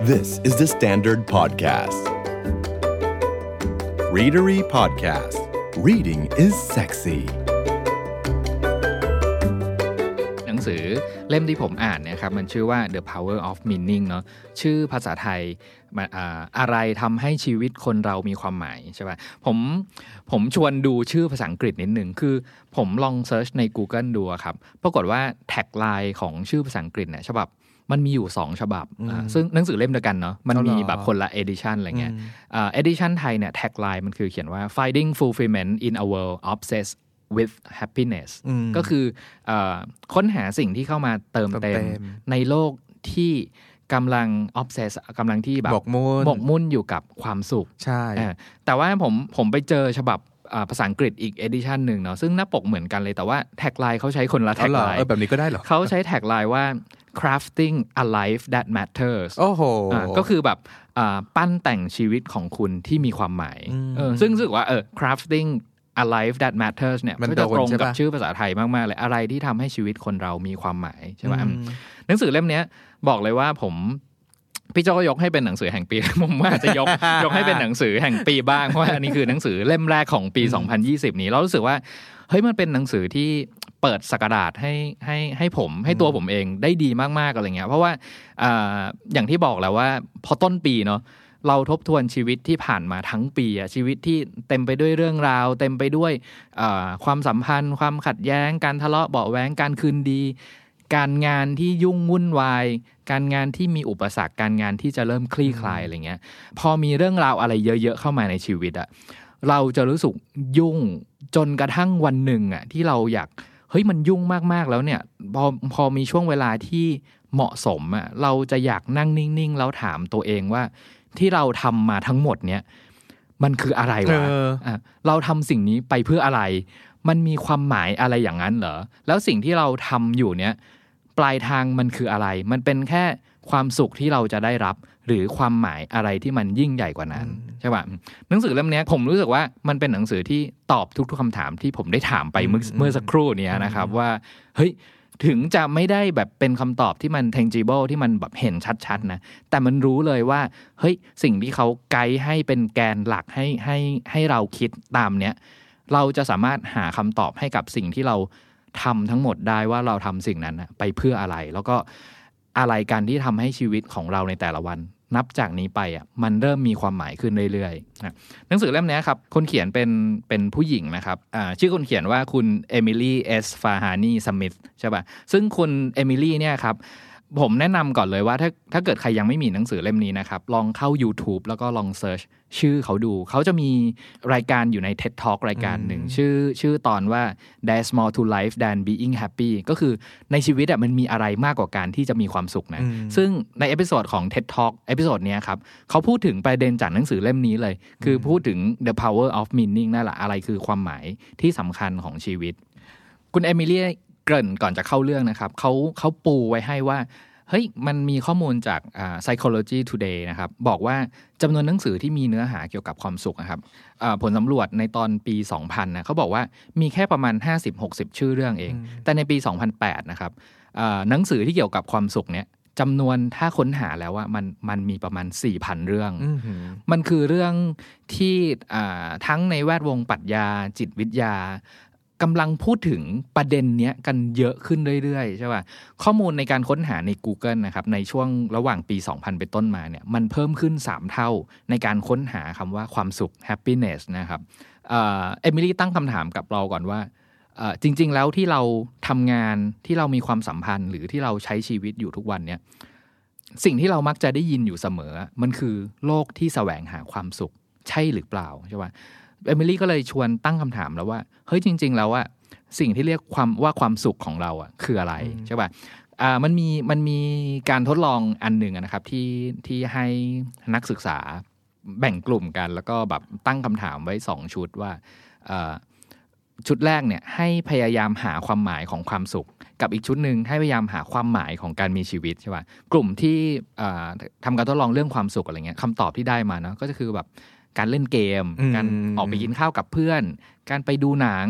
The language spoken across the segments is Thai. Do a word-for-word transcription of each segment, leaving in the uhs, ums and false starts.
This is the Standard Podcast. Readery Podcast. Reading is sexy. หนังสือเล่มที่ผมอ่านเนี่ยครับมันชื่อว่า The Power of Meaning เนาะชื่อภาษาไทยมันอ่าอะไรทำให้ชีวิตคนเรามีความหมายใช่ป่ะผมผมชวนดูชื่อภาษาอังกฤษนิดนึงคือผมลองเซิร์ชใน Google ดูครับปรากฏว่าแท็กไลน์ของชื่อภาษาอังกฤษเนี่ยฉบับมันมีอยู่สองฉบับซึ่งหนังสือเล่มเดียวกันเนาะมันมีแบบคนละ edition อะไรเงี้ยอ่า edition ไทยเนี่ยแท็กไลน์มันคือเขียนว่า finding fulfillment in a world obsessed with happiness ก็คือเอ่อค้นหาสิ่งที่เข้ามาเติมเต็มในโลกที่กำลัง obsess กำลังที่แบบหมกมุ่นหมกมุ่นอยู่กับความสุขใช่แต่ว่าผมผมไปเจอฉบับภาษาอังกฤษอีก edition หนึ่งเนาะซึ่งหน้าปกเหมือนกันเลยแต่ว่าแท็กไลน์เขาใช้คนละแท็กไลน์แบบนี้ก็ได้เหรอเขาใช้แท็กไลน์ว่า crafting a life that matters โอ้โหก็คือแบบปั้นแต่งชีวิตของคุณที่มีความหมายซึ่งรู้สึกว่าเออ crafting a life that matters เนี่ยมันจะตรงกับชื่อภาษาไทยมากๆเลยอะไรที่ทำให้ชีวิตคนเรามีความหมายใช่ไหมหนังสือเล่มนี้บอกเลยว่าผมพี่โจยกให้เป็นหนังสือแห่งปีผมว่าจะยกยกให้เป็นหนังสือแห่งปีบ้างเพราะว่าอันนี้คือหนังสือเล่มแรกของปีสองพันยี่สิบนี้เรารู้สึกว่าเฮ้ยมันเป็นหนังสือที่เปิดสกราดให้ให้ให้ผมให้ตัวผมเองได้ดีมากๆอะไรเงี้ยเพราะว่าอ่าอย่างที่บอกแล้วว่าพอต้นปีเนาะเราทบทวนชีวิตที่ผ่านมาทั้งปีอะชีวิตที่เต็มไปด้วยเรื่องราวเต็มไปด้วยความสัมพันธ์ความขัดแย้งการทะเลาะเบาะแว้งการคืนดีการงานที่ยุ่งวุ่นวายการงานที่มีอุปสรรคการงานที่จะเริ่มคลี่คลายอะไรเงี้ยพอมีเรื่องราวอะไรเยอะๆเข้ามาในชีวิตอะเราจะรู้สึกยุ่งจนกระทั่งวันหนึ่งอะที่เราอยากเฮ้ยมันยุ่งมากๆแล้วเนี่ยพอพอมีช่วงเวลาที่เหมาะสมอะเราจะอยากนั่งนิ่งๆแล้วถามตัวเองว่าที่เราทำมาทั้งหมดเนี่ยมันคืออะไรวะ เออ อ่ะเราทำสิ่งนี้ไปเพื่ออะไรมันมีความหมายอะไรอย่างนั้นเหรอแล้วสิ่งที่เราทำอยู่เนี่ยปลายทางมันคืออะไรมันเป็นแค่ความสุขที่เราจะได้รับหรือความหมายอะไรที่มันยิ่งใหญ่กว่านั้นใช่ป่ะหนังสือเล่มนี้ผมรู้สึกว่ามันเป็นหนังสือที่ตอบทุกๆคำถามที่ผมได้ถามไปเมื่อเมื่อสักครู่นี้นะครับว่าเฮ้ยถึงจะไม่ได้แบบเป็นคำตอบที่มัน tangible ที่มันแบบเห็นชัดๆนะแต่มันรู้เลยว่าเฮ้ยสิ่งที่เขาไกด์ให้เป็นแกนหลักให้ให้ให้เราคิดตามเนี้ยเราจะสามารถหาคำตอบให้กับสิ่งที่เราทำทั้งหมดได้ว่าเราทำสิ่งนั้นไปเพื่ออะไรแล้วก็อะไรกันที่ทำให้ชีวิตของเราในแต่ละวันนับจากนี้ไปอ่ะมันเริ่มมีความหมายขึ้นเรื่อยๆนะหนังสือเล่มนี้ครับคนเขียนเป็นเป็นผู้หญิงนะครับอ่าชื่อคนเขียนว่าคุณเอมิลี่เอสฟาฮานีสมิธใช่ป่ะซึ่งคุณเอมิลี่เนี่ยครับผมแนะนำก่อนเลยว่าถ้าถ้าเกิดใครยังไม่มีหนังสือเล่มนี้นะครับลองเข้า YouTube แล้วก็ลองเซิร์ชชื่อเขาดูเขาจะมีรายการอยู่ใน ที อี ดี Talk รายการหนึ่งชื่อชื่อตอนว่า There's more to life than being happy ก็คือในชีวิตอ่ะมันมีอะไรมากกว่าการที่จะมีความสุขนะซึ่งในเอพิโซดของ ที อี ดี Talk เอพิโซดเนี้ยครับเขาพูดถึงประเด็นจากหนังสือเล่มนี้เลยคือพูดถึง The Power of Meaning นั่นแหละอะไรคือความหมายที่สำคัญของชีวิตคุณเอมิลี่เกริ่นก่อนจะเข้าเรื่องนะครับเขาเขาปูไว้ให้ว่าเฮ้ยมันมีข้อมูลจากอ่า Psychology Today นะครับบอกว่าจำนวนหนังสือที่มีเนื้อหาเกี่ยวกับความสุขนะครับอ่าผลสำรวจในตอนปีสองพันนะเขาบอกว่ามีแค่ประมาณ ห้าสิบหกสิบ ชื่อเรื่องเองแต่ในปีสองพันแปดนะครับอ่าหนังสือที่เกี่ยวกับความสุขเนี่ยจำนวนถ้าค้นหาแล้วว่ามันมันมีประมาณ สี่พัน เรื่องมันคือเรื่องที่อ่าทั้งในแวดวงปรัชญาจิตวิทยากำลังพูดถึงประเด็นเนี้ยกันเยอะขึ้นเรื่อยๆใช่ป่ะข้อมูลในการค้นหาใน Google นะครับในช่วงระหว่างปีสองพันเป็นต้นมาเนี่ยมันเพิ่มขึ้นสามเท่าในการค้นหาคำว่าความสุข happiness นะครับเอ่อเอมิลี่ตั้งคำถามกับเราก่อนว่าเอ่อจริงๆแล้วที่เราทำงานที่เรามีความสัมพันธ์หรือที่เราใช้ชีวิตอยู่ทุกวันเนี่ยสิ่งที่เรามักจะได้ยินอยู่เสมอมันคือโลกที่แสวงหาความสุขใช่หรือเปล่าใช่ป่ะเอมิลี่ก็เลยชวนตั้งคำถามแล้วว่าเฮ้ยจริงๆแล้วอะสิ่งที่เรียกความว่าความสุขของเราอะคืออะไรใช่ป่ะอ่ามันมีมันมีการทดลองอันหนึ่งนะครับที่ที่ให้นักศึกษาแบ่งกลุ่มกันแล้วก็แบบตั้งคำถามไว้สองชุดว่าอ่าชุดแรกเนี่ยให้พยายามหาความหมายของความสุขกับอีกชุดหนึ่งให้พยายามหาความหมายของการมีชีวิตใช่ป่ะกลุ่มที่อ่าทำการทดลองเรื่องความสุขอะไรเงี้ยคำตอบที่ได้มาเนาะก็คือแบบการเล่นเกมการออกไปกินข้าวกับเพื่อนการไปดูหนัง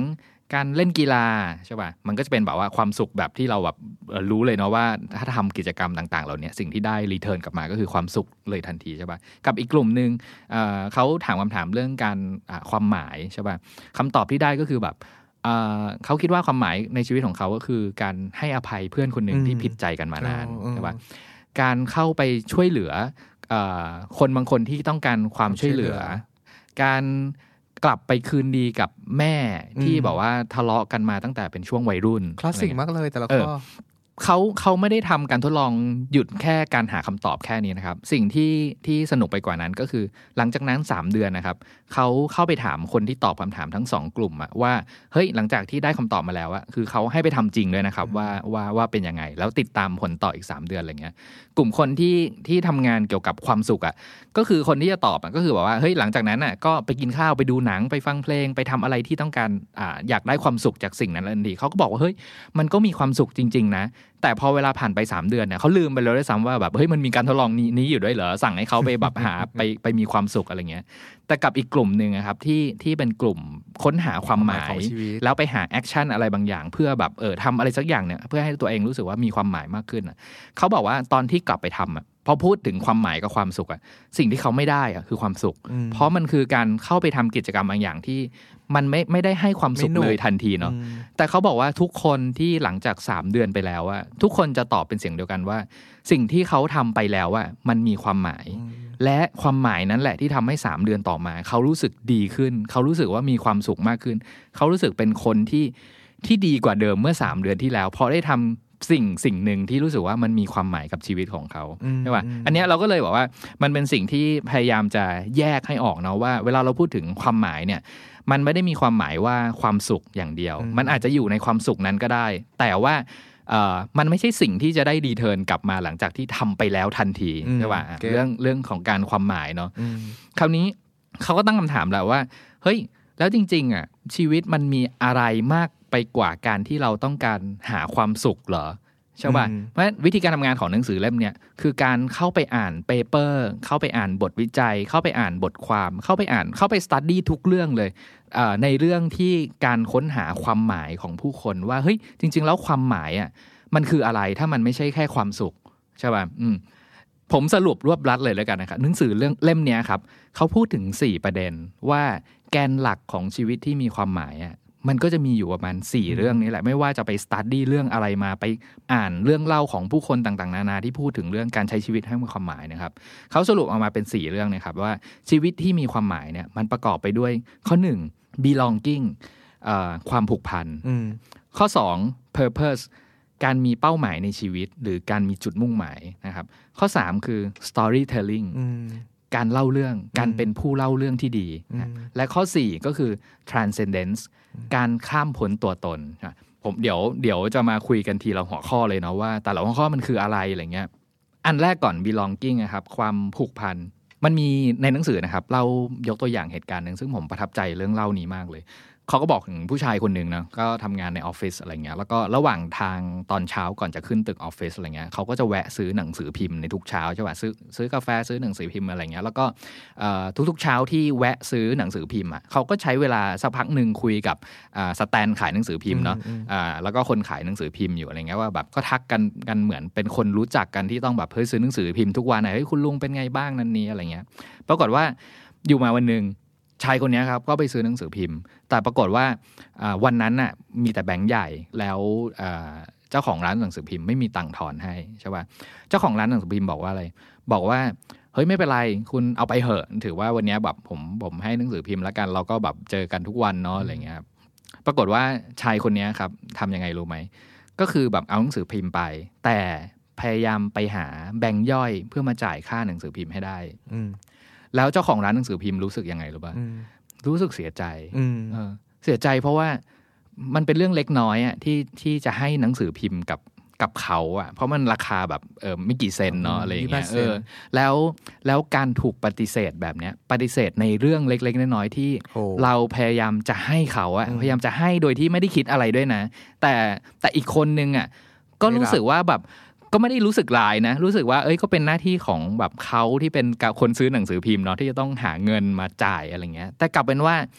การเล่นกีฬาใช่ป่ะมันก็จะเป็นแบบว่าความสุขแบบที่เราแบบรู้เลยเนาะว่าถ้าทำกิจกรรมต่างๆเหล่านี้สิ่งที่ได้รีเทิร์นกลับมาก็คือความสุขเลยทันทีใช่ป่ะกับอีกกลุ่มนึง เอ่อเขาถามคำถามเรื่องการความหมายใช่ป่ะคำตอบที่ได้ก็คือแบบเอ่อเขาคิดว่าความหมายในชีวิตของเขาก็คือการให้อภัยเพื่อนคนหนึ่งที่ผิดใจกันมานานใช่ป่ะการเข้าไปช่วยเหลือเอ่อคนบางคนที่ต้องการความช่วยเหลือการกลับไปคืนดีกับแม่ที่บอกว่าทะเลาะกันมาตั้งแต่เป็นช่วงวัยรุ่นคลาสสิกมากเลยแต่ละข้อเขาเขาไม่ได้ทำการทดลองหยุดแค่การหาคำตอบแค่นี้นะครับสิ่งที่ที่สนุกไปกว่านั้นก็คือหลังจากนั้นสามเดือนนะครับเขาเข้าไปถามคนที่ตอบคำถามทั้งสองกลุ่มอะว่าเฮ้ยหลังจากที่ได้คำตอบมาแล้วอะคือเขาให้ไปทำจริงด้วยนะครับว่าว่าว่าเป็นยังไงแล้วติดตามผลต่ออีกสามเดือนอะไรเงี้ยกลุ่มคนที่ที่ทำงานเกี่ยวกับความสุขอะก็คือคนที่จะตอบอะก็คือแบบว่าเฮ้ยหลังจากนั้นอะก็ไปกินข้าวไปดูหนังไปฟังเพลงไปทำอะไรที่ต้องการอ่าอยากได้ความสุขจากสิ่งนั้นทันทีเขาก็บอกว่าเฮ้ยมันก็มีความสุขจริงๆนะแต่พอเวลาผ่านไปสามเดือนเนี่ยเขาลืมไปแล้วด้วยซ้ำว่าแบบเฮ้ยมันมีการทดลองนี้นี้อยู่ด้วยเหรอสั่งให้เขาไปแบบหา ไปไปมีความสุขอะไรเงี้ยแต่กับอีกกลุ่มนึงนะครับที่ที่เป็นกลุ่มค้นหาความหมายแล้วไปหาแอคชั่นอะไรบางอย่างเพื่อแบบเออทำอะไรสักอย่างเนี่ยเพื่อให้ตัวเองรู้สึกว่ามีความหมายมากขึ้นอ่ะเขาบอกว่าตอนที่กลับไปทำอ่ะพอพูดถึงความหมายกับความสุขอ่ะสิ่งที่เขาไม่ได้อ่ะคือความสุขเพราะมันคือการเข้าไปทำกิจกรรมบางอย่างที่มันไม่ไม่ได้ให้ความสุขเลยทันทีเนาะแต่เขาบอกว่าทุกคนที่หลังจากสามเดือนไปแล้วอะทุกคนจะตอบเป็นเสียงเดียวกันว่าสิ่งที่เขาทำไปแล้วอะมันมีความหมายและความหมายนั้นแหละที่ทำให้สามเดือนต่อมาเขารู้สึกดีขึ้นเขารู้สึกว่ามีความสุขมากขึ้นเขารู้สึกเป็นคนที่ที่ดีกว่าเดิมเมื่อสามเดือนที่แล้วเพราะได้ทำสิ่งสิ่งหนึ่งที่รู้สึกว่ามันมีความหมายกับชีวิตของเขาใช่ป่ะอันนี้เราก็เลยบอกว่ามันเป็นสิ่งที่พยายามจะแยกให้ออกเนาะว่าเวลาเราพูดถึงความหมายเนี่ยมันไม่ได้มีความหมายว่าความสุขอย่างเดียวมันอาจจะอยู่ในความสุขนั้นก็ได้แต่ว่าเอ่อมันไม่ใช่สิ่งที่จะได้รีเทิร์นกลับมาหลังจากที่ทำไปแล้วทันทีใช่ป่ะเรื่องเรื่องของการความหมายเนาะคราวนี้เขาก็ตั้งคำถามแล้วว่าเฮ้ยแล้วจริงๆอ่ะชีวิตมันมีอะไรมากไปกว่าการที่เราต้องการหาความสุขเหรอใช่ป่ะเพราะวิธีการทำงานของหนังสือเล่มเนี้ยคือการเข้าไปอ่านเปเปอร์เข้าไปอ่านบทวิจัยเข้าไปอ่านบทความเข้าไปอ่านเข้าไปสตัดดี้ทุกเรื่องเลยในเรื่องที่การค้นหาความหมายของผู้คนว่าเฮ้ยจริงๆแล้วความหมายอ่ะมันคืออะไรถ้ามันไม่ใช่แค่ความสุขใช่ป่ะอืมผมสรุปรวบรัดเลยแล้วกันนะครับหนังสือเรื่องเล่มนี้ครับเขาพูดถึงสี่ประเด็นว่าแกนหลักของชีวิตที่มีความหมายอ่ะมันก็จะมีอยู่ประมาณสี่เรื่องนี้แหละไม่ว่าจะไปสตัดดี้เรื่องอะไรมาไปอ่านเรื่องเล่าของผู้คนต่างๆนานาที่พูดถึงเรื่องการใช้ชีวิตให้มีความหมายนะครับเขาสรุปออกมาเป็นสี่เรื่องนะครับว่าชีวิตที่มีความหมายเนี่ยมันประกอบไปด้วยข้อหนึ่ง belonging ความผูกพันข้อสอง purpose การมีเป้าหมายในชีวิตหรือการมีจุดมุ่งหมายนะครับข้อสามคือ storytellingการเล่าเรื่องการเป็นผู้เล่าเรื่องที่ดีนะและข้อสี่ก็คือ transcendence การข้ามพ้นตัวตนนะผมเดี๋ยวเดี๋ยวจะมาคุยกันทีละหัวข้อเลยเนาะว่าแต่ละหัวข้อมันคืออะไรอะไรเงี้ยอันแรกก่อน belonging นะครับความผูกพันมันมีในหนังสือนะครับเล่ายกตัวอย่างเหตุการณ์นึงซึ่งผมประทับใจเรื่องเล่านี้มากเลยเขาก็บอกถึงผู้ชายคนหนึ่งนะก็ทำงานในออฟฟิศอะไรเงี้ยแล้วก็ระหว่างทางตอนเช้าก่อนจะขึ้นตึกออฟฟิศอะไรเงี้ยเขาก็จะแวะซื้อหนังสือพิมพ์ในทุกเช้าใช่ป่ะซื้อซื้อกาแฟซื้อหนังสือพิมพ์อะไรเงี้ยแล้วก็ทุกๆเช้าที่แวะซื้อหนังสือพิมพ์อ่ะเขาก็ใช้เวลาสักพักหนึ่งคุยกับสแตนขายหนังสือพิมพ์เนาะแล้วก็คนขายหนังสือพิมพ์อยู่อะไรเงี้ยว่าแบบก็ทักกันกันเหมือนเป็นคนรู้จักกันที่ต้องแบบเฮ้ยซื้อหนังสือพิมพ์ทุกวันไหนเฮ้ยคุณลุงเป็นไงบ้างนั่นนี่อะไรเงี้ยปรากฏว่าอยู่มาวันนึงชายคนนี้ครับก็ไปซื้อหนังสือพิมพ์แต่ปรากฏว่าวันนั้นน่ะมีแต่แบงค์ใหญ่แล้วเจ้าของร้านหนังสือพิมพ์ไม่มีตังค์ทอนให้ใช่ป่ะเจ้าของร้านหนังสือพิมพ์บอกว่าอะไรบอกว่าเฮ้ยไม่เป็นไรคุณเอาไปเหอะถือว่าวันนี้แบบผมผมให้หนังสือพิมพ์แล้วกันเราก็แบบเจอกันทุกวันเนาะอะไรเงี้ยครับปรากฏว่าชายคนนี้ครับทำยังไงรู้ไหมก็คือแบบเอาหนังสือพิมพ์ไปแต่พยายามไปหาแบงค์ย่อยเพื่อมาจ่ายค่าหนังสือพิมพ์ให้ได้แล้วเจ้าของร้านหนังสือพิมพ์รู้สึกยังไงรู้ป่ะรู้สึกเสียใจเออเสียใจเพราะว่ามันเป็นเรื่องเล็กน้อยอ่ะที่ที่จะให้หนังสือพิมพ์กับกับเขาอ่ะเพราะมันราคาแบบเออไม่กี่เซนเนาะอะไรอย่างเงี้ยเออแล้วแล้วการถูกปฏิเสธแบบเนี้ยปฏิเสธในเรื่องเล็กๆน้อยๆที่เราพยายามจะให้เขาอ่ะพยายามจะให้โดยที่ไม่ได้คิดอะไรด้วยนะแต่แต่อีกคนนึงอ่ะก็รู้สึกว่าแบบก็ไม่ได้รู้สึกลายนะรู้สึกว่าเอ้ยก็เป็นหน้าที่ของแบบเขาที่เป็นคนซื้อหนังสือพิมพ์เนาะที่จะต้องหาเงินมาจ่ายอะไรเงี้ยแต่กลับเป็นว่า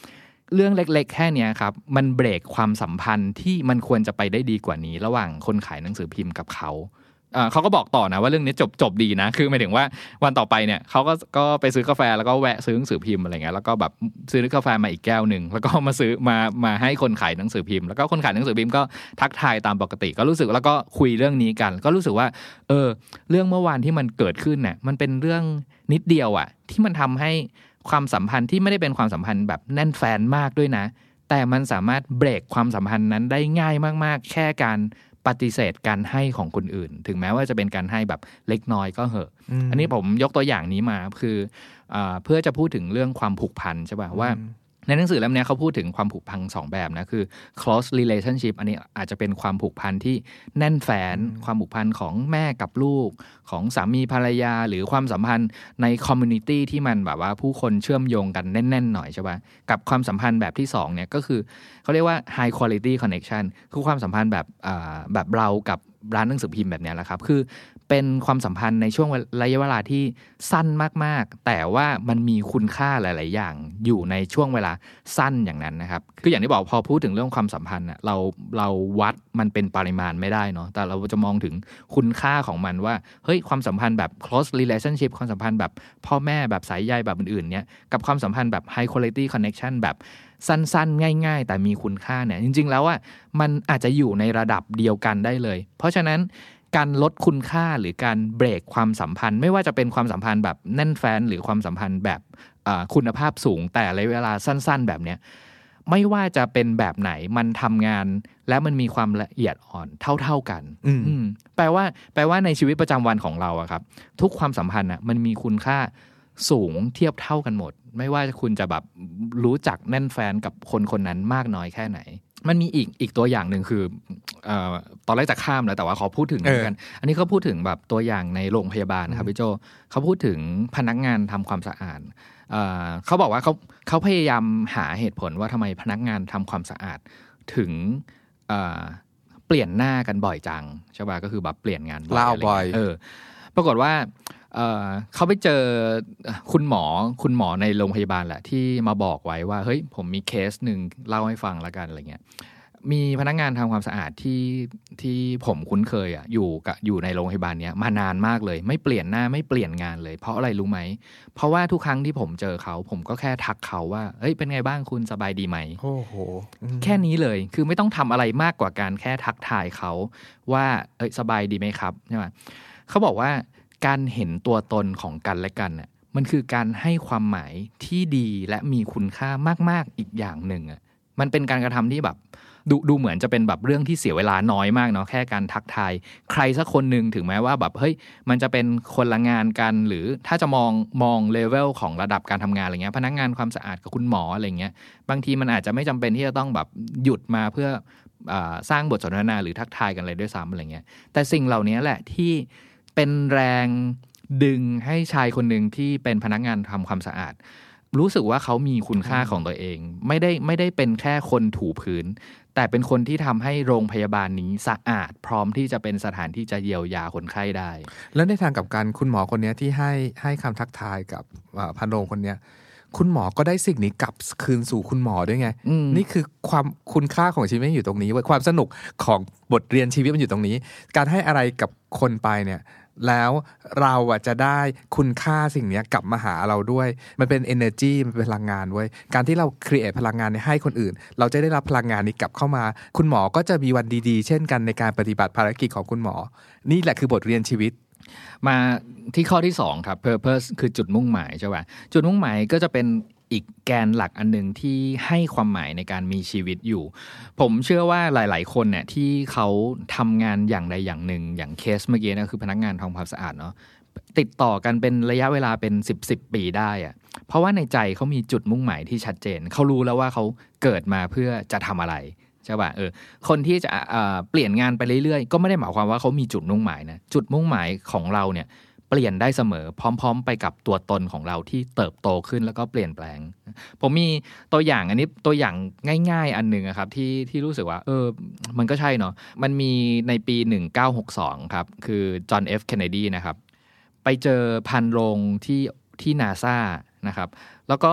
เรื่องเล็กๆแค่นี้ครับมันเบรกความสัมพันธ์ที่มันควรจะไปได้ดีกว่านี้ระหว่างคนขายหนังสือพิมพ์กับเขาเขาก็บอกต่อนะว่าเรื่องนี้จบจบดีนะคือหมายถึงว่าวันต่อไปเนี่ยเขาก็ก็ไปซื้อกาแฟแล้วก็แวะซื้อหนังสือพิมพ์อะไรเงี้ยแล้วก็แบบซื้อกาแฟมาอีกแก้วนึงแล้วก็มาซื้อมามาให้คนขายหนังสือพิมพ์แล้วก็คนขายหนังสือพิมพ์ก็ทักทายตามปกติก็รู้สึกแล้วก็คุยเรื่องนี้กันก็รู้สึกว่าเออเรื่องเมื่อวานที่มันเกิดขึ้นเนี่ยมันเป็นเรื่องนิดเดียวอ่ะที่มันทำให้ความสัมพันธ์ที่ไม่ได้เป็นความสัมพันธ์แบบแน่นแฟนมากด้วยนะแต่มันสามารถเบรกความสัมพันธ์นั้นได้ง่ายมากๆแค่การปฏิเสธการให้ของคนอื่นถึงแม้ว่าจะเป็นการให้แบบเล็กน้อยก็เหอะ อ, อันนี้ผมยกตัวอย่างนี้มาคือเอ่อเพื่อจะพูดถึงเรื่องความผูกพันใช่ป่ะว่าในหนังสือเล่มนี้เขาพูดถึงความผูกพันสองแบบนะคือ close relationship อันนี้อาจจะเป็นความผูกพันที่แน่นแฟนความผูกพันของแม่กับลูกของสามีภรรยาหรือความสัมพันธ์ใน community ที่มันแบบว่าผู้คนเชื่อมโยงกันแน่นๆหน่อยใช่ป่ะกับความสัมพันธ์แบบที่สองเนี่ยก็คือเขาเรียกว่า high quality connection คือความสัมพันธ์แบบอ่าแบบเรากับร้านหนังสือพิมพ์แบบนี้แหละครับคือเป็นความสัมพันธ์ในช่วงระยะเวลาที่สั้นมากๆแต่ว่ามันมีคุณค่าหลายๆอย่างอยู่ในช่วงเวลาสั้นอย่างนั้นนะครับคืออย่างที่บอกพอพูดถึงเรื่องความสัมพันธ์น่ะเราเราวัดมันเป็นปริมาณไม่ได้เนาะแต่เราจะมองถึงคุณค่าของมันว่าเฮ้ยความสัมพันธ์แบบ close relationship ความสัมพันธ์แบบพ่อแม่แบบสายใยแบบอื่นๆเนี่ยกับความสัมพันธ์แบบ high quality connection แบบสั้นๆง่ายๆแต่มีคุณค่าเนี่ยจริงๆแล้วอ่ะมันอาจจะอยู่ในระดับเดียวกันได้เลยเพราะฉะนั้นการลดคุณค่าหรือการเบรกความสัมพันธ์ไม่ว่าจะเป็นความสัมพันธ์แบบแน่นแฟนหรือความสัมพันธ์แบบคุณภาพสูงแต่ในเวลาสั้นๆแบบเนี้ยไม่ว่าจะเป็นแบบไหนมันทำงานและมันมีความละเอียดอ่อนเท่าๆกันแปลว่าแปลว่าในชีวิตประจำวันของเราอะครับทุกความสัมพันธ์อะมันมีคุณค่าสูงเทียบเท่ากันหมดไม่ว่าคุณจะแบบรู้จักแน่นแฟนกับคนคนนั้นมากน้อยแค่ไหนมันมีอีกอีกตัวอย่างหนึ่งคือเอ่อตอนแรกจะข้ามแล้วแต่ว่าขอพูดถึงเหมือนกันอันนี้เขาพูดถึงแบบตัวอย่างในโรงพยาบาลนะครับพี่โจเขาพูดถึงพนักงานทำความสะอาดเอ่อเขาบอกว่าเขาเขาพยายามหาเหตุผลว่าทำไมพนักงานทำความสะอาดถึงเอ่อเปลี่ยนหน้ากันบ่อยจังใช่ป่ะก็คือแบบเปลี่ยนงานบ่อยอะไรบ่อยเออปรากฏว่าเอ่อเขาไปเจอคุณหมอคุณหมอในโรงพยาบาลแหละที่มาบอกไว้ว่าเฮ้ยผมมีเคสหนึ่งเล่าให้ฟังละกันอะไรเงี้ยมีพนักงานทำความสะอาดที่ที่ผมคุ้นเคยอ่ะอยู่กับอยู่ในโรงพยาบาลเนี้ยมานานมากเลยไม่เปลี่ยนหน้าไม่เปลี่ยนงานเลยเพราะอะไรรู้ไหมเพราะว่าทุกครั้งที่ผมเจอเขาผมก็แค่ทักเขาว่าเฮ้ยเป็นไงบ้างคุณสบายดีไหมโอ้โหแค่นี้เลยคือไม่ต้องทำอะไรมากกว่าการแค่ทักทายเขาว่าเอ้ยสบายดีไหมครับใช่ไหมเขาบอกว่าการเห็นตัวตนของกันและกันน่ะมันคือการให้ความหมายที่ดีและมีคุณค่ามากๆอีกอย่างหนึ่งอ่ะมันเป็นการกระทำที่แบบดูดูเหมือนจะเป็นแบบเรื่องที่เสียเวลาน้อยมากเนาะแค่การทักทายใครสักคนหนึ่งถึงแม้ว่าแบบเฮ้ยมันจะเป็นคนละงานกันหรือถ้าจะมองมองเลเวลของระดับการทำงานอะไรเงี้ยพนักงานความสะอาดกับคุณหมออะไรเงี้ยบางทีมันอาจจะไม่จำเป็นที่จะต้องแบบหยุดมาเพื่อสร้างบทสนทนาหรือทักทายกันเลยด้วยซ้ำอะไรเงี้ยแต่สิ่งเหล่านี้แหละที่เป็นแรงดึงให้ชายคนหนึ่งที่เป็นพนักงานทำความสะอาดรู้สึกว่าเขามีคุณค่าของตัวเองไม่ได้ไม่ได้เป็นแค่คนถูพื้นแต่เป็นคนที่ทำให้โรงพยาบาลนี้สะอาดพร้อมที่จะเป็นสถานที่จะเยียวยาคนไข้ได้แล้วในทางกับการคุณหมอคนนี้ที่ให้ให้คำทักทายกับพันโรงคนนี้คุณหมอก็ได้สิ่งนี้กลับคืนสู่คุณหมอด้วยไงนี่คือความคุณค่าของชีวิตอยู่ตรงนี้ความสนุกของบทเรียนชีวิตมันอยู่ตรงนี้การให้อะไรกับคนไปเนี่ยแล้วเราอ่ะจะได้คุณค่าสิ่งนี้กลับมาหาเราด้วยมันเป็น energy มันเป็นพลังงานเว้ยการที่เรา create พลังงานให้คนอื่นเราจะได้รับพลังงานนี้กลับเข้ามาคุณหมอก็จะมีวันดีๆเช่นกันในการปฏิบัติภารกิจของคุณหมอนี่แหละคือบทเรียนชีวิตมาที่ข้อที่สองครับ purpose คือจุดมุ่งหมายใช่ป่ะจุดมุ่งหมายก็จะเป็นอีกแกนหลักอันนึงที่ให้ความหมายในการมีชีวิตอยู่ผมเชื่อว่าหลายๆคนเนี่ยที่เขาทำงานอย่างใดอย่างหนึ่งอย่างเคสเมื่อกี้นะคือพนักงานทำความสะอาดเนาะติดต่อกันเป็นระยะเวลาเป็นสิบ สิบปีได้อะเพราะว่าในใจเขามีจุดมุ่งหมายที่ชัดเจนเขารู้แล้วว่าเขาเกิดมาเพื่อจะทำอะไรใช่ป่ะเออคนที่จะเอ่อเปลี่ยนงานไปเรื่อยๆก็ไม่ได้หมายความว่าเขามีจุดมุ่งหมายนะจุดมุ่งหมายของเราเนี่ยเปลี่ยนได้เสมอพร้อมๆไปกับตัวตนของเราที่เติบโตขึ้นแล้วก็เปลี่ยนแปลงผมมีตัวอย่างอันนี้ตัวอย่างง่ายๆอันนึงครับที่ที่รู้สึกว่าเออมันก็ใช่เนาะมันมีในปีหนึ่งเก้าหกสองครับคือจอห์น เอฟ เคนเนดีนะครับไปเจอพันโรงที่ที่ NASA นะครับแล้วก็ไป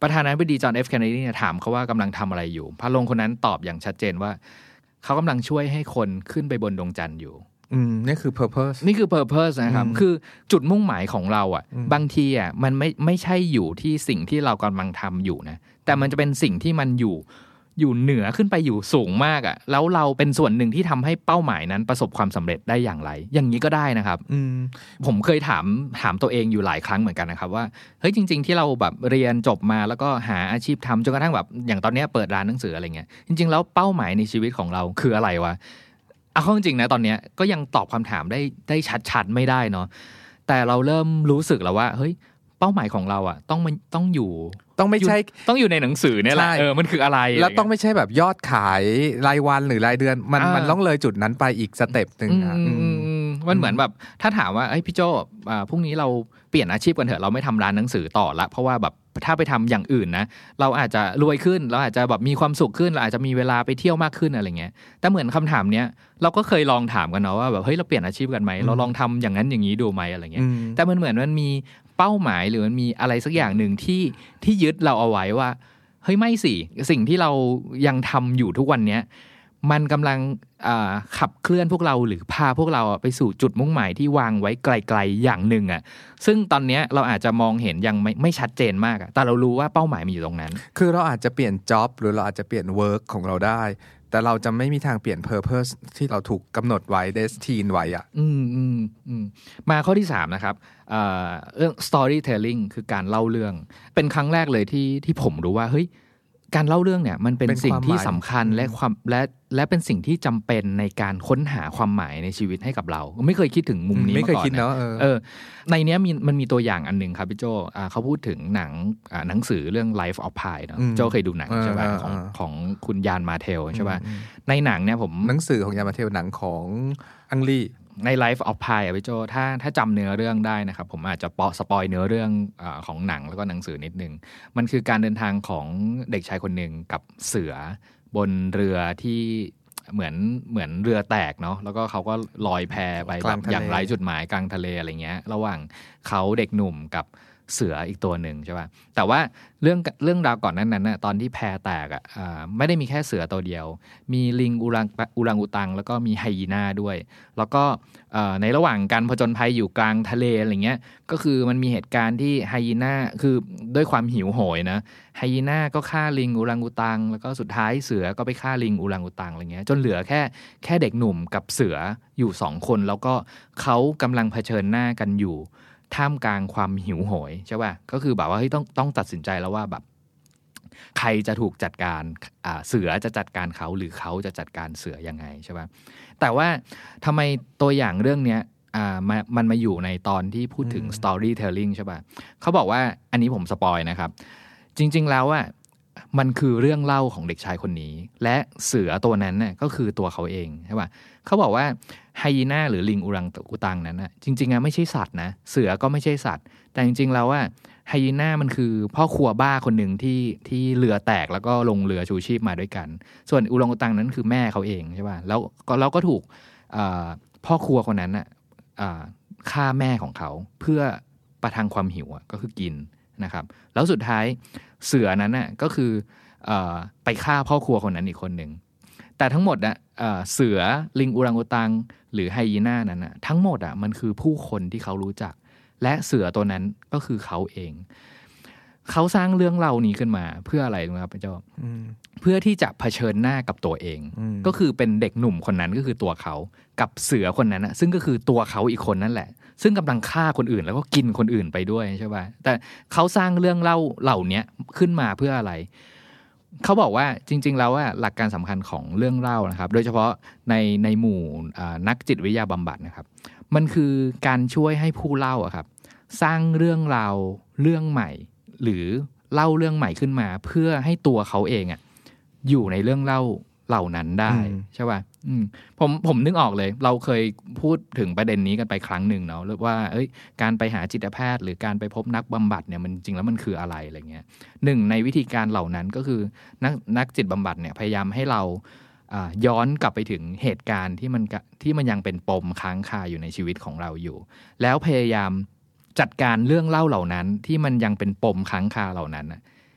ประธานาธิบดีจอห์น เอฟ เคนเนดีเนี่ยถามเขาว่ากำลังทำอะไรอยู่พระโลงคนนั้นตอบอย่างชัดเจนว่าเขากำลังช่วยให้คนขึ้นไปบนดวงจันทร์อยู่อืมนี่คือ purpose นี่คือ purpose นะครับคือจุดมุ่งหมายของเราอ่ะบางทีอ่ะมันไม่ไม่ใช่อยู่ที่สิ่งที่เรากำลังทำอยู่นะแต่มันจะเป็นสิ่งที่มันอยู่อยู่เหนือขึ้นไปอยู่สูงมากอ่ะแล้วเราเป็นส่วนหนึ่งที่ทำให้เป้าหมายนั้นประสบความสำเร็จได้อย่างไรอย่างนี้ก็ได้นะครับผมเคยถามถามตัวเองอยู่หลายครั้งเหมือนกันนะครับว่าเฮ้ยจริงๆที่เราแบบเรียนจบมาแล้วก็หาอาชีพทำจนกระทั่งแบบอย่างตอนนี้เปิดร้านหนังสืออะไรเงี้ยจริงๆแล้วเป้าหมายในชีวิตของเราคืออะไรวะเอาเข้าจริงๆนะตอนนี้ก็ยังตอบคำถามได้ได้ชัดๆไม่ได้เนาะแต่เราเริ่มรู้สึกแล้วว่าเฮ้ยเป้าหมายของเราอ่ะต้องมันต้องอยู่ต้องไม่ใช่ต้องอยู่ในหนังสือเนี่ยแหละเออมันคืออะไรแล้วต้องไม่ใช่แบบยอดขายรายวันหรือรายเดือนมันมันต้องเลยจุดนั้นไปอีกสเต็ปนึงอ่ะมันเหมือนแบบถ้าถามว่าเอ้ยพี่โจ้พรุ่งนี้เราเปลี่ยนอาชีพกันเถอะเราไม่ทำร้านหนังสือต่อละเพราะว่าแบบถ้าไปทำอย่างอื่นนะเราอาจจะรวยขึ้นเราอาจจะแบบมีความสุขขึ้นเราอาจจะมีเวลาไปเที่ยวมากขึ้นอะไรเงี้ยแต่เหมือนคำถามเนี้ยเราก็เคยลองถามกันเนาะว่าแบบเฮ้ยเราเปลี่ยนอาชีพกันไหมเราลองทำอย่างนั้นอย่างนี้ดูไหมอะไรเงี้ยแต่มันเหมือนมันมีเป้าหมายหรือมันมีอะไรสักอย่างหนึ่งที่ที่ยึดเราเอาไว้ว่าเฮ้ยไม่สิสิ่งที่เรายังทำอยู่ทุกวันเนี้ยมันกำลังขับเคลื่อนพวกเราหรือพาพวกเราไปสู่จุดมุ่งหมายที่วางไว้ไกลๆอย่างหนึ่งอ่ะซึ่งตอนนี้เราอาจจะมองเห็นยังไม่ไม่ชัดเจนมากอ่ะแต่เรารู้ว่าเป้าหมายมันอยู่ตรงนั้นคือเราอาจจะเปลี่ยน job หรือเราอาจจะเปลี่ยน work ของเราได้แต่เราจะไม่มีทางเปลี่ยน purpose ที่เราถูกกำหนดไว้ destine ไว้อ่ะอืมอืมอืมมาข้อที่สามนะครับเอ่อเรื่อง storytelling คือการเล่าเรื่องเป็นครั้งแรกเลยที่ที่ผมรู้ว่าเฮ้ยการเล่าเรื่องเนี่ยมันเป็นสิ่งที่สำคัญและความและและเป็นสิ่งที่จำเป็นในการค้นหาความหมายในชีวิตให้กับเราไม่เคยคิดถึงมุมนี้มาก่อนนะเออในเนี้ยมีมันมีตัวอย่างอันนึงครับพี่โจเขาพูดถึงหนังหนังสือเรื่อง Life of Pi เนาะโจเคยดูหนังใช่ป่ะของของคุณยานมาเทลใช่ป่ะในหนังเนี่ยผมหนังสือของยานมาเทลหนังของอังลีใน Life of Pi อ่ะพี่โจถ้าถ้าจำเนื้อเรื่องได้นะครับผมอาจจะปอสปอยเนื้อเรื่องอ่าของหนังแล้วก็หนังสือนิดนึงมันคือการเดินทางของเด็กชายคนหนึ่งกับเสือบนเรือที่เหมือนเหมือนเรือแตกเนาะแล้วก็เขาก็ลอยแพไปแบบอย่างไร้จุดหมายกลางทะเลอะไรเงี้ยระหว่างเขาเด็กหนุ่มกับเสืออีกตัวหนึ่งใช่ป่ะแต่ว่าเรื่องเรื่องราวก่อนนั้นนั้นนะตอนที่แพแตกอ่ะไม่ได้มีแค่เสือตัวเดียวมีลิงอุรังอุรังอุตังแล้วก็มีไฮยีน่าด้วยแล้วก็ในระหว่างการผจญภัยอยู่กลางทะเลอะไรเงี้ยก็คือมันมีเหตุการณ์ที่ไฮยีน่าคือด้วยความหิวโหยนะไฮยีน่าก็ฆ่าลิงอุรังอุตังแล้วก็สุดท้ายเสือก็ไปฆ่าลิงอุรังอุตังอะไรเงี้ยจนเหลือแค่แค่เด็กหนุ่มกับเสืออยู่สองคนแล้วก็เขากำลังเผชิญหน้ากันอยู่ท่ามกลางความหิวโหยใช่ป่ะก็คือแบบว่าเฮ้ยต้องต้องตัดสินใจแล้วว่าแบบใครจะถูกจัดการอ่าเสือจะจัดการเขาหรือเขาจะจัดการเสือยังไงใช่ป่ะแต่ว่าทำไมตัวอย่างเรื่องเนี้ยอ่ามามันมาอยู่ในตอนที่พูดถึง storytelling ใช่ป่ะเขาบอกว่าอันนี้ผมสปอยนะครับจริงๆแล้วอ่ะมันคือเรื่องเล่าของเด็กชายคนนี้และเสือตัวนั้นน่ะก็คือตัวเขาเองใช่ป่ะเขาบอกว่าไฮยีน่าหรือลิงอุรังอุตังนั้นนะจริงๆอ่ะไม่ใช่สัตว์นะเสือก็ไม่ใช่สัตว์แต่จริงๆแล้วว่าไฮยีน่ามันคือพ่อครัวบ้าคนหนึ่งที่ที่เรือแตกแล้วก็ลงเรือชูชีพมาด้วยกันส่วนอุรังอุตังนั้นคือแม่เขาเองใช่ป่ะแล้วก็เราก็ถูกพ่อครัวคนนั้นน่ะฆ่าแม่ของเขาเพื่อประทังความหิวก็คือกินนะครับแล้วสุดท้ายเสือนั้นน่ะก็คือไปฆ่าพ่อครัวคนนั้นอีกคนหนึ่งแต่ทั้งหมดอะเสือลิงอุรังอุตังหรือไฮยีน่านั้นอะทั้งหมดอะมันคือผู้คนที่เขารู้จักและเสือตัวนั้นก็คือเขาเองเขาสร้างเรื่องเล่านี้ขึ้นมาเพื่ออะไรรู้ไหมครับพี่เจ้าเพื่อที่จะเผชิญหน้ากับตัวเองก็คือเป็นเด็กหนุ่มคนนั้นก็คือตัวเขากับเสือคนนั้นอะซึ่งก็คือตัวเขาอีกคนนั่นแหละซึ่งกำลังฆ่าคนอื่นแล้วก็กินคนอื่นไปด้วยใช่ป่ะแต่เขาสร้างเรื่องเล่าเหล่านี้ขึ้นมาเพื่ออะไรเขาบอกว่าจริงๆแล้วว่าหลักการสำคัญของเรื่องเล่านะครับโดยเฉพาะในในหมู่นักจิตวิทยาบำบัดนะครับมันคือการช่วยให้ผู้เล่าอะครับสร้างเรื่องราวเรื่องใหม่หรือเล่าเรื่องใหม่ขึ้นมาเพื่อให้ตัวเขาเองอะอยู่ในเรื่องเล่าเหล่านั้นได้ใช่ป่ะผมผมนึกออกเลยเราเคยพูดถึงประเด็นนี้กันไปครั้งหนึ่งเนาะว่าเอ้ยการไปหาจิตแพทย์หรือการไปพบนักบำบัดเนี่ยมันจริงแล้วมันคืออะไรอะไรเงี้ยหนึ่งในวิธีการเหล่านั้นก็คือนักนักจิตบำบัดเนี่ยพยายามให้เราย้อนกลับไปถึงเหตุการณ์ที่มันที่มันยังเป็นปมค้างคาอยู่ในชีวิตของเราอยู่แล้วพยายามจัดการเรื่องเล่าเหล่านั้นที่มันยังเป็นปมค้างคาเหล่านั้น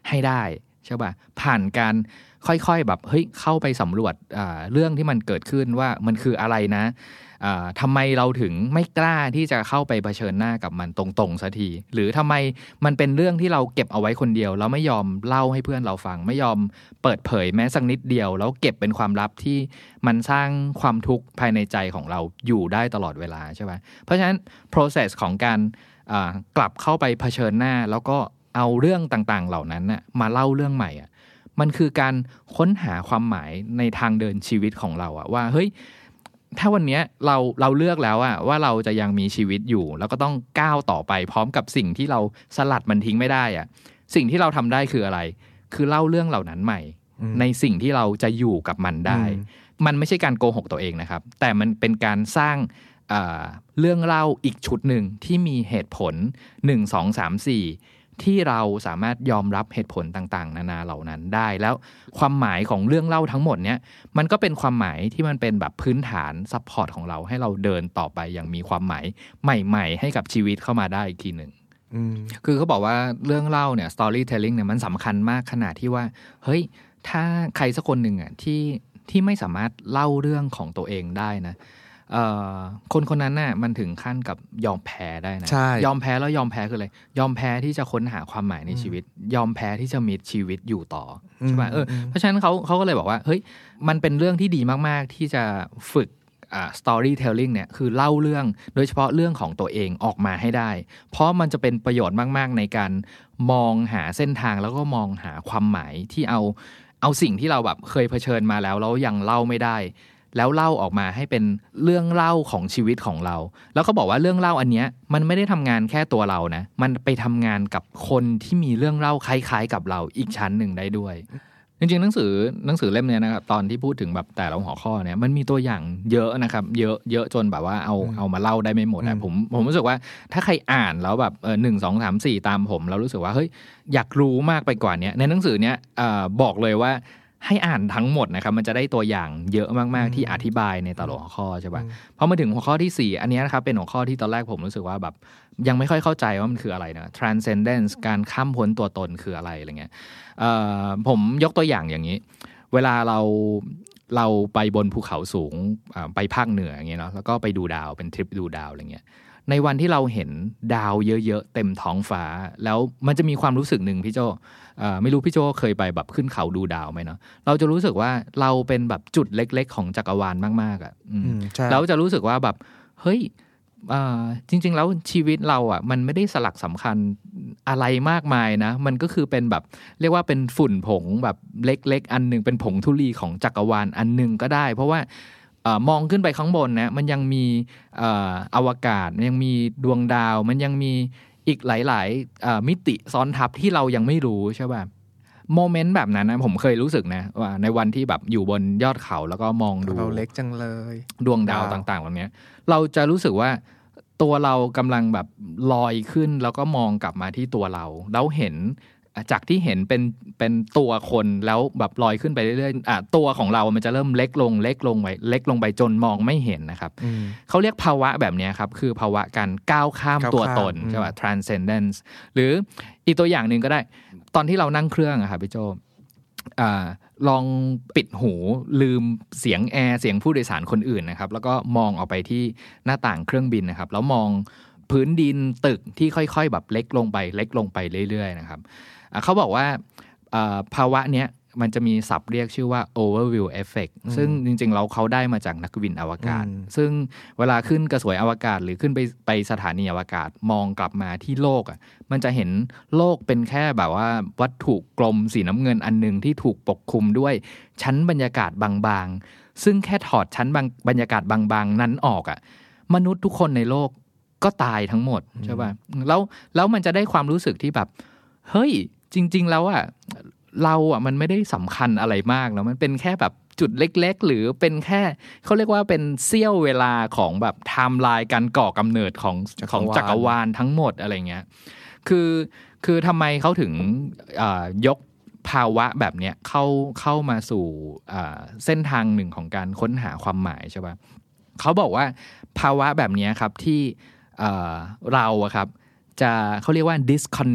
ให้ได้ใช่ป่ะผ่านการค่อยๆแบบเฮ้ยเข้าไปสำรวจเรื่องที่มันเกิดขึ้นว่ามันคืออะไรนะทำไมเราถึงไม่กล้าที่จะเข้าไปเผชิญหน้ากับมันตรงๆสักทีหรือทำไมมันเป็นเรื่องที่เราเก็บเอาไว้คนเดียวแล้วไม่ยอมเล่าให้เพื่อนเราฟังไม่ยอมเปิดเผยแม้สักนิดเดียวแล้วเก็บเป็นความลับที่มันสร้างความทุกข์ภายในใจของเราอยู่ได้ตลอดเวลาใช่ไหมเพราะฉะนั้น process ของการกลับเข้าไปเผชิญหน้าแล้วก็เอาเรื่องต่างๆเหล่านั้นน่ะมาเล่าเรื่องใหม่อ่ะมันคือการค้นหาความหมายในทางเดินชีวิตของเราอะว่าเฮ้ยถ้าวันนี้เราเราเลือกแล้วอะว่าเราจะยังมีชีวิตอยู่แล้วก็ต้องก้าวต่อไปพร้อมกับสิ่งที่เราสลัดมันทิ้งไม่ได้อะสิ่งที่เราทำได้คืออะไรคือเล่าเรื่องเหล่านั้นใหม่ในสิ่งที่เราจะอยู่กับมันได้มันไม่ใช่การโกหกตัวเองนะครับแต่มันเป็นการสร้างเรื่องเล่าอีกชุดหนึ่งที่มีเหตุผลหนึ่ง สอง สาม สี่ที่เราสามารถยอมรับเหตุผลต่างๆนานาเหล่านั้นได้แล้วความหมายของเรื่องเล่าทั้งหมดเนี้ยมันก็เป็นความหมายที่มันเป็นแบบพื้นฐานซัพพอร์ตของเราให้เราเดินต่อไปอย่างมีความหมายใหม่ๆให้กับชีวิตเข้ามาได้อีกทีหนึ่งคือเขาบอกว่าเรื่องเล่าเนี่ย storytelling เนี่ยมันสำคัญมากขนาดที่ว่าเฮ้ยถ้าใครสักคนหนึ่งอ่ะที่ที่ไม่สามารถเล่าเรื่องของตัวเองได้นะคนคนนั้นน่ะมันถึงขั้นกับยอมแพ้ได้นะยอมแพ้แล้วยอมแพ้คืออะไรยอมแพ้ที่จะค้นหาความหมายในชีวิตยอมแพ้ที่จะมีชีวิตอยู่ต่อใช่ไหมเออเพราะฉะนั้นเขาเขาก็เลยบอกว่าเฮ้ยมันเป็นเรื่องที่ดีมากๆที่จะฝึกอ่า storytelling เนี่ยคือเล่าเรื่องโดยเฉพาะเรื่องของตัวเองออกมาให้ได้เพราะมันจะเป็นประโยชน์มากๆในการมองหาเส้นทางแล้วก็มองหาความหมายที่เอาเอาสิ่งที่เราแบบเคยเผชิญมาแล้วแล้วยังเล่าไม่ได้แล้วเล่าออกมาให้เป็นเรื่องเล่าของชีวิตของเราแล้วก็บอกว่าเรื่องเล่าอันเนี้ยมันไม่ได้ทำงานแค่ตัวเรานะมันไปทำงานกับคนที่มีเรื่องเล่าคล้ายๆกับเราอีกชั้นหนึ่งได้ด้วยจริงๆหนังสือหนังสือเล่มนี้นะครับตอนที่พูดถึงแบบแต่ละหัวข้อเนี่ยมันมีตัวอย่างเยอะนะครับเยอะเยอะจนแบบว่าเอาเอามาเล่าได้ไม่หมดนะผมผมรู้สึกว่าถ้าใครอ่านแล้วแบบเออหนึ่งสองสามสี่ตามผมแล้วรู้สึกว่าเฮ้ยอยากรู้มากไปกว่านี้ในหนังสือเนี้ยเอ่อบอกเลยว่าให้อ่านทั้งหมดนะครับมันจะได้ตัวอย่างเยอะมากๆที่อธิบายในแต่ละหัวข้อใช่ป่ะพอมาถึงหัวข้อที่สี่อันนี้นะครับเป็นหัวข้อที่ตอนแรกผมรู้สึกว่าแบบยังไม่ค่อยเข้าใจว่ามันคืออะไรนะ transcendence การข้ามพ้นตัวตนคืออะไรอะไรเงี้ยเอ่อผมยกตัวอย่างอย่างนี้เวลาเราเราไปบนภูเขาสูงไปภาคเหนืออย่างเงี้ยเนาะแล้วก็ไปดูดาวเป็นทริปดูดาวอะไรเงี้ยในวันที่เราเห็นดาวเยอะๆเต็มท้องฟ้าแล้วมันจะมีความรู้สึกหนึ่งพี่โจไม่รู้พี่โจเคยไปแบบขึ้นเขาดูดาวไหมเนาะเราจะรู้สึกว่าเราเป็นแบบจุดเล็กๆของจักรวาลมากๆอ่ะเราจะรู้สึกว่าแบบเฮ้ยจริงๆแล้วชีวิตเราอ่ะมันไม่ได้สลักสำคัญอะไรมากมายนะมันก็คือเป็นแบบเรียกว่าเป็นฝุ่นผงแบบเล็กๆอันนึงเป็นผงธุลีของจักรวาลอันนึงก็ได้เพราะว่ามองขึ้นไปข้างบนนะมันยังมีอวกาศมันยังมีดวงดาวมันยังมีอีกหลายๆมิติซ้อนทับที่เรายังไม่รู้ใช่ป่ะโมเมนต์แบบนั้นนะผมเคยรู้สึกนะว่าในวันที่แบบอยู่บนยอดเขาแล้วก็มองดูเราเล็กจังเลยดวงดาวต่างๆแบบนี้เราจะรู้สึกว่าตัวเรากำลังแบบลอยขึ้นแล้วก็มองกลับมาที่ตัวเราแล้วเห็นจากที่เห็นเป็นเป็นตัวคนแล้วแบบลอยขึ้นไปเรื่อยๆอ่ะตัวของเรามันจะเริ่มเล็กลงเล็กลงไปเล็กลงไปจนมองไม่เห็นนะครับเขาเรียกภาวะแบบนี้ครับคือภาวะการก้าวข้ามตัวตนใช่ป่ะ transcendence หรืออีกตัวอย่างหนึ่งก็ได้ตอนที่เรานั่งเครื่องอะครับพี่โจอ่าลองปิดหูลืมเสียงแอร์เสียงผู้โดยสารคนอื่นนะครับแล้วก็มองออกไปที่หน้าต่างเครื่องบินนะครับแล้วมองพื้นดินตึกที่ค่อยๆแบบเล็กลงไปเล็กลงไปเรื่อยๆนะครับเขาบอกว่าภาวะเนี้ยมันจะมีศัพท์เรียกชื่อว่า overview effect ซึ่งจริงๆเราเขาได้มาจากนักบินอวกาศซึ่งเวลาขึ้นกระสวยอวกาศหรือขึ้นไปไปสถานีอวกาศมองกลับมาที่โลกอ่ะมันจะเห็นโลกเป็นแค่แบบว่าวัตถุกลมสีน้ำเงินอันนึงที่ถูกปกคลุมด้วยชั้นบรรยากาศบางๆซึ่งแค่ถอดชั้นบรรยากาศบางๆนั้นออกอ่ะมนุษย์ทุกคนในโลกก็ตายทั้งหมดใช่ป่ะแล้วแล้วมันจะได้ความรู้สึกที่แบบเฮ้ยจริงๆแล้วอ่ะเราอ่ะมันไม่ได้สำคัญอะไรมากแล้วมันเป็นแค่แบบจุดเล็กๆหรือเป็นแค่เขาเรียกว่าเป็นเสี้ยวเวลาของแบบไทม์ไลน์การก่อกำเนิดของของจักรวาลทั้งหมดอะไรเงี้ยคือคือทำไมเขาถึงยกภาวะแบบเนี้ยเข้าเข้ามาสู่เส้นทางหนึ่งของการค้นหาความหมายใช่ป่ะเขาบอกว่าภาวะแบบนี้ครับที่เราอะครับจะเขาเรียกว่า disconnect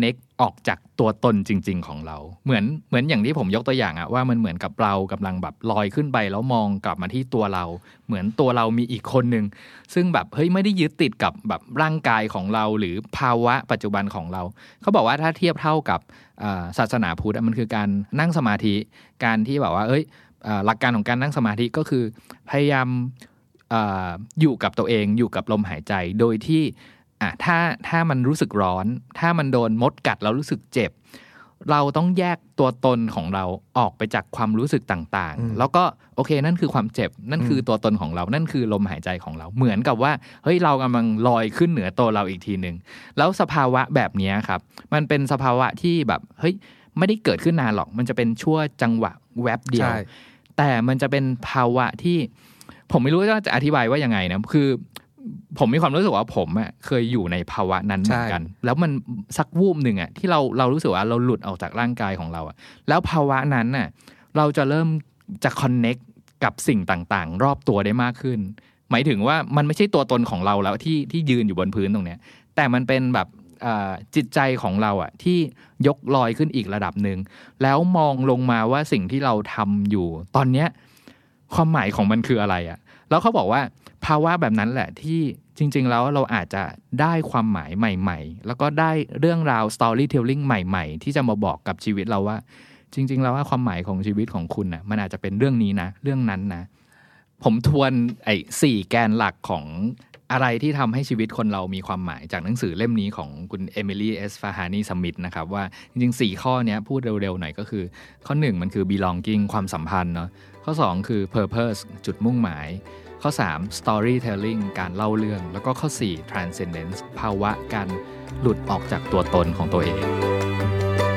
ออกจากตัวตนจริงๆของเราเหมือนเหมือนอย่างที่ผมยกตัวอย่างอะว่ามันเหมือนกับเรากำลังแบบลอยขึ้นไปแล้วมองกลับมาที่ตัวเราเหมือนตัวเรามีอีกคนนึงซึ่งแบบเฮ้ยไม่ได้ยึดติดกับแบบร่างกายของเราหรือภาวะปัจจุบันของเราเขาบอกว่าถ้าเทียบเท่ากับศาสนาพุทธมันคือการนั่งสมาธิการที่แบบว่าเอ้ยหลักการของการนั่งสมาธิก็คือพยายามอยู่กับตัวเองอยู่กับลมหายใจโดยที่อ่ะถ้าถ้ามันรู้สึกร้อนถ้ามันโดนมดกัดแล้วรู้สึกเจ็บเราต้องแยกตัวตนของเราออกไปจากความรู้สึกต่างๆแล้วก็โอเคนั่นคือความเจ็บนั่นคือตัวตนของเรานั่นคือลมหายใจของเราเหมือนกับว่าเฮ้ยเรากำลังลอยขึ้นเหนือตัวเราอีกทีนึงแล้วสภาวะแบบนี้ครับมันเป็นสภาวะที่แบบเฮ้ยไม่ได้เกิดขึ้นนานหรอกมันจะเป็นชั่วจังหวะแวบเดียวแต่มันจะเป็นภาวะที่ผมไม่รู้ว่าจะอธิบายว่ายังไงนะคือผมมีความรู้สึกว่าผมอ่ะเคยอยู่ในภาวะนั้นเหมือนกันแล้วมันสักวูบหนึ่งอ่ะที่เราเรารู้สึกว่าเราหลุดออกจากร่างกายของเราอ่ะแล้วภาวะนั้นน่ะเราจะเริ่มจะคอนเน็กกับสิ่งต่างๆรอบตัวได้มากขึ้นหมายถึงว่ามันไม่ใช่ตัวตนของเราแล้วที่ที่ยืนอยู่บนพื้นตรงเนี้ยแต่มันเป็นแบบจิตใจของเราอ่ะที่ยกลอยขึ้นอีกระดับหนึ่งแล้วมองลงมาว่าสิ่งที่เราทำอยู่ตอนเนี้ยความหมายของมันคืออะไรอ่ะแล้วเขาบอกว่าภาวะแบบนั้นแหละที่จริงๆแล้วเราอาจจะได้ความหมายใหม่ๆแล้วก็ได้เรื่องราว storytelling ใหม่ๆที่จะมาบอกกับชีวิตเราว่าจริงๆแล้วว่าความหมายของชีวิตของคุณน่ะมันอาจจะเป็นเรื่องนี้นะเรื่องนั้นนะผมทวนไอ้สี่แกนหลักของอะไรที่ทำให้ชีวิตคนเรามีความหมายจากหนังสือเล่มนี้ของคุณเอมิลี่เอสฟาฮานีสมิธนะครับว่าจริงๆสี่ข้อนี้พูดเร็วๆหน่อยก็คือข้อหนึ่งมันคือ belonging ความสัมพันธ์เนาะข้อสองคือ purpose จุดมุ่งหมายข้อสาม storytelling การเล่าเรื่องแล้วก็ข้อสี่ transcendence ภาวะการหลุดออกจากตัวตนของตัวเอง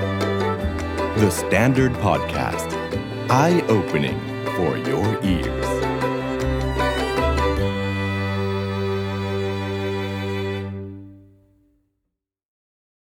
The Standard Podcast Eye Opening for your ears